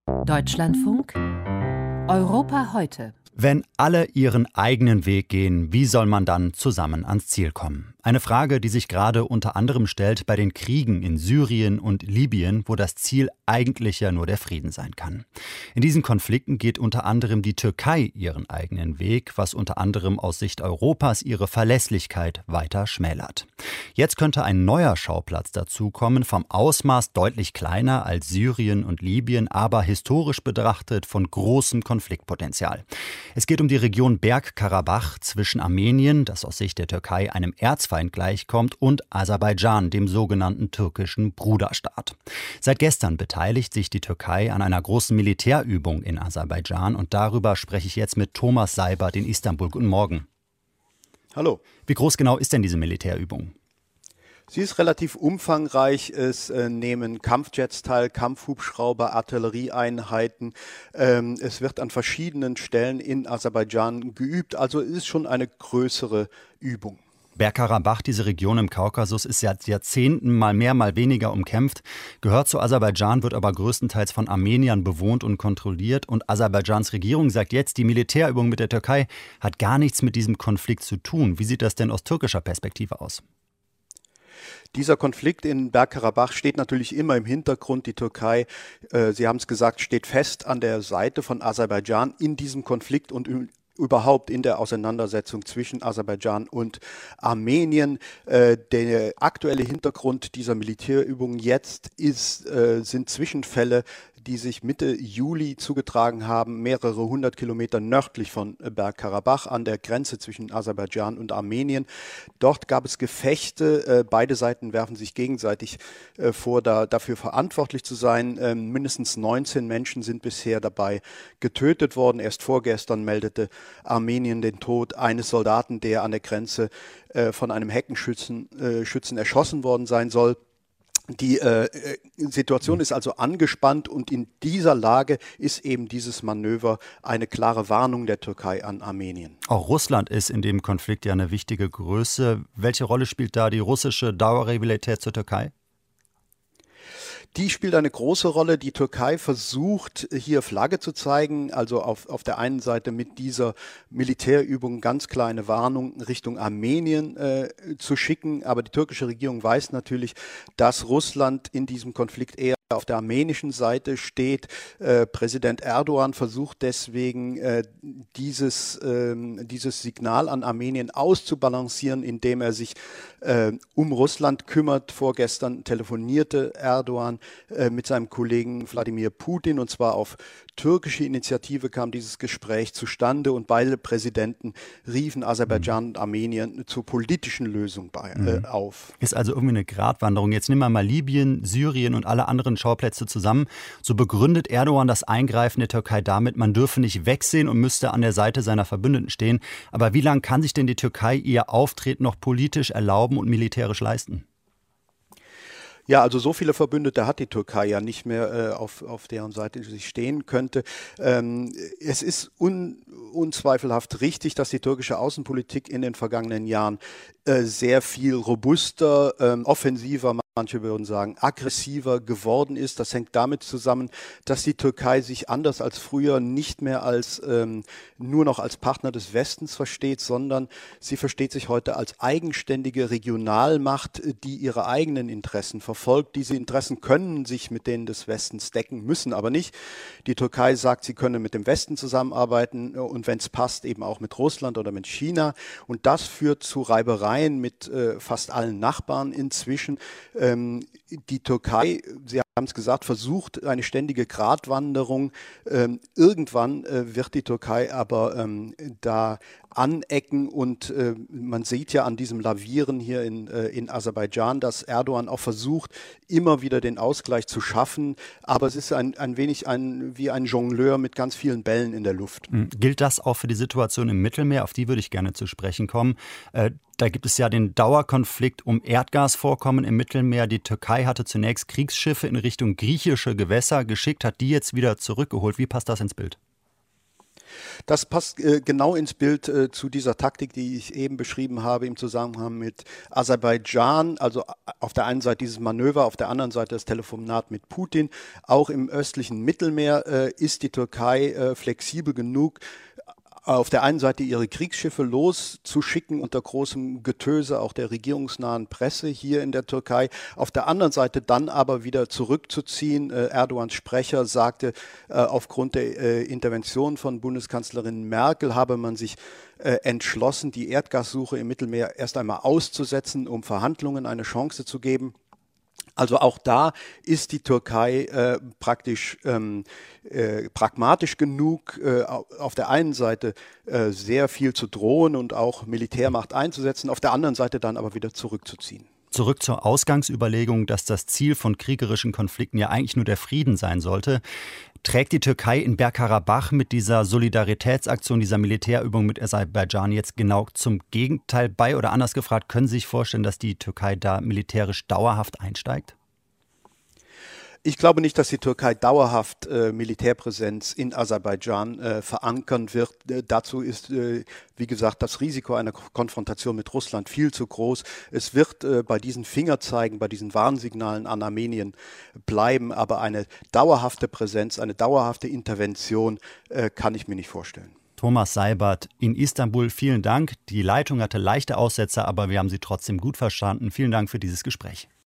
Deutschlandfunk Europa heute. Wenn alle ihren eigenen Weg gehen, wie soll man dann zusammen ans Ziel kommen? Eine Frage, die sich gerade unter anderem stellt bei den Kriegen in Syrien und Libyen, wo das Ziel eigentlich ja nur der Frieden sein kann. In diesen Konflikten geht unter anderem die Türkei ihren eigenen Weg, was unter anderem aus Sicht Europas ihre Verlässlichkeit weiter schmälert. Jetzt könnte ein neuer Schauplatz dazukommen, vom Ausmaß deutlich kleiner als Syrien und Libyen, aber historisch betrachtet von großem Konfliktpotenzial. Es geht um die Region Bergkarabach zwischen Armenien, das aus Sicht der Türkei einem Erzfeind gleichkommt, und Aserbaidschan, dem sogenannten türkischen Bruderstaat. Seit gestern beteiligt sich die Türkei an einer großen Militärübung in Aserbaidschan und darüber spreche ich jetzt mit Thomas Seibert in Istanbul. Guten Morgen. Hallo. Wie groß genau ist denn diese Militärübung? Sie ist relativ umfangreich. Es nehmen Kampfjets teil, Kampfhubschrauber, Artillerieeinheiten. Es wird an verschiedenen Stellen in Aserbaidschan geübt. Also es ist schon eine größere Übung. Bergkarabach, diese Region im Kaukasus, ist seit Jahrzehnten mal mehr, mal weniger umkämpft, gehört zu Aserbaidschan, wird aber größtenteils von Armeniern bewohnt und kontrolliert. Und Aserbaidschans Regierung sagt jetzt, die Militärübung mit der Türkei hat gar nichts mit diesem Konflikt zu tun. Wie sieht das denn aus türkischer Perspektive aus? Dieser Konflikt in Bergkarabach steht natürlich immer im Hintergrund. Die Türkei, Sie haben es gesagt, steht fest an der Seite von Aserbaidschan in diesem Konflikt und überhaupt in der Auseinandersetzung zwischen Aserbaidschan und Armenien. Der aktuelle Hintergrund dieser Militärübung jetzt sind Zwischenfälle, die sich Mitte Juli zugetragen haben, mehrere hundert Kilometer nördlich von Bergkarabach an der Grenze zwischen Aserbaidschan und Armenien. Dort gab es Gefechte. Beide Seiten werfen sich gegenseitig vor, dafür verantwortlich zu sein. Mindestens 19 Menschen sind bisher dabei getötet worden. Erst vorgestern meldete Armenien den Tod eines Soldaten, der an der Grenze von einem Heckenschützen erschossen worden sein soll. Die Situation ist also angespannt und in dieser Lage ist eben dieses Manöver eine klare Warnung der Türkei an Armenien. Auch Russland ist in dem Konflikt ja eine wichtige Größe. Welche Rolle spielt da die russische Dauerrivalität zur Türkei? Die spielt eine große Rolle. Die Türkei versucht, hier Flagge zu zeigen, also auf der einen Seite mit dieser Militärübung ganz klar eine Warnung Richtung Armenien zu schicken. Aber die türkische Regierung weiß natürlich, dass Russland in diesem Konflikt eher auf der armenischen Seite steht. Präsident Erdogan versucht deswegen, dieses Signal an Armenien auszubalancieren, indem er sich um Russland kümmert. Vorgestern telefonierte Erdogan mit seinem Kollegen Wladimir Putin, und zwar auf türkische Initiative kam dieses Gespräch zustande und beide Präsidenten riefen Aserbaidschan und Armenien zur politischen Lösung auf. Ist also irgendwie eine Gratwanderung. Jetzt nehmen wir mal Libyen, Syrien und alle anderen Schauplätze zusammen. So begründet Erdogan das Eingreifen der Türkei damit, man dürfe nicht wegsehen und müsste an der Seite seiner Verbündeten stehen. Aber wie lange kann sich denn die Türkei ihr Auftreten noch politisch erlauben und militärisch leisten? Ja, also so viele Verbündete hat die Türkei ja nicht mehr, auf deren Seite sie stehen könnte. Es ist unzweifelhaft richtig, dass die türkische Außenpolitik in den vergangenen Jahren sehr viel robuster, offensiver, manche würden sagen aggressiver geworden ist. Das hängt damit zusammen, dass die Türkei sich anders als früher nicht mehr nur noch als Partner des Westens versteht, sondern sie versteht sich heute als eigenständige Regionalmacht, die ihre eigenen Interessen verfolgt. Diese Interessen können sich mit denen des Westens decken, müssen aber nicht. Die Türkei sagt, sie könne mit dem Westen zusammenarbeiten und wenn es passt, eben auch mit Russland oder mit China. Und das führt zu Reibereien mit fast allen Nachbarn inzwischen. Die Türkei, Sie haben es gesagt, versucht eine ständige Gratwanderung. Irgendwann wird die Türkei aber da anecken und man sieht ja an diesem Lavieren hier in Aserbaidschan, dass Erdogan auch versucht, immer wieder den Ausgleich zu schaffen, aber es ist ein wenig wie ein Jongleur mit ganz vielen Bällen in der Luft. Gilt das auch für die Situation im Mittelmeer? Auf die würde ich gerne zu sprechen kommen. Da gibt es ja den Dauerkonflikt um Erdgasvorkommen im Mittelmeer. Die Türkei hatte zunächst Kriegsschiffe in Richtung griechische Gewässer geschickt, hat die jetzt wieder zurückgeholt. Wie passt das ins Bild? Das passt genau ins Bild zu dieser Taktik, die ich eben beschrieben habe im Zusammenhang mit Aserbaidschan. Also auf der einen Seite dieses Manöver, auf der anderen Seite das Telefonat mit Putin. Auch im östlichen Mittelmeer ist die Türkei flexibel genug, auf der einen Seite ihre Kriegsschiffe loszuschicken unter großem Getöse auch der regierungsnahen Presse hier in der Türkei, auf der anderen Seite dann aber wieder zurückzuziehen. Erdogans Sprecher sagte, aufgrund der Intervention von Bundeskanzlerin Merkel habe man sich entschlossen, die Erdgassuche im Mittelmeer erst einmal auszusetzen, um Verhandlungen eine Chance zu geben. Also auch da ist die Türkei praktisch pragmatisch genug, auf der einen Seite sehr viel zu drohen und auch Militärmacht einzusetzen, auf der anderen Seite dann aber wieder zurückzuziehen. Zurück zur Ausgangsüberlegung, dass das Ziel von kriegerischen Konflikten ja eigentlich nur der Frieden sein sollte. Trägt die Türkei in Bergkarabach mit dieser Solidaritätsaktion, dieser Militärübung mit Aserbaidschan jetzt genau zum Gegenteil bei? Oder anders gefragt, können Sie sich vorstellen, dass die Türkei da militärisch dauerhaft einsteigt? Ich glaube nicht, dass die Türkei dauerhaft Militärpräsenz in Aserbaidschan verankern wird. Dazu ist, wie gesagt, das Risiko einer Konfrontation mit Russland viel zu groß. Es wird bei diesen Fingerzeigen, bei diesen Warnsignalen an Armenien bleiben, aber eine dauerhafte Präsenz, eine dauerhafte Intervention kann ich mir nicht vorstellen. Thomas Seibert in Istanbul, vielen Dank. Die Leitung hatte leichte Aussetzer, aber wir haben Sie trotzdem gut verstanden. Vielen Dank für dieses Gespräch.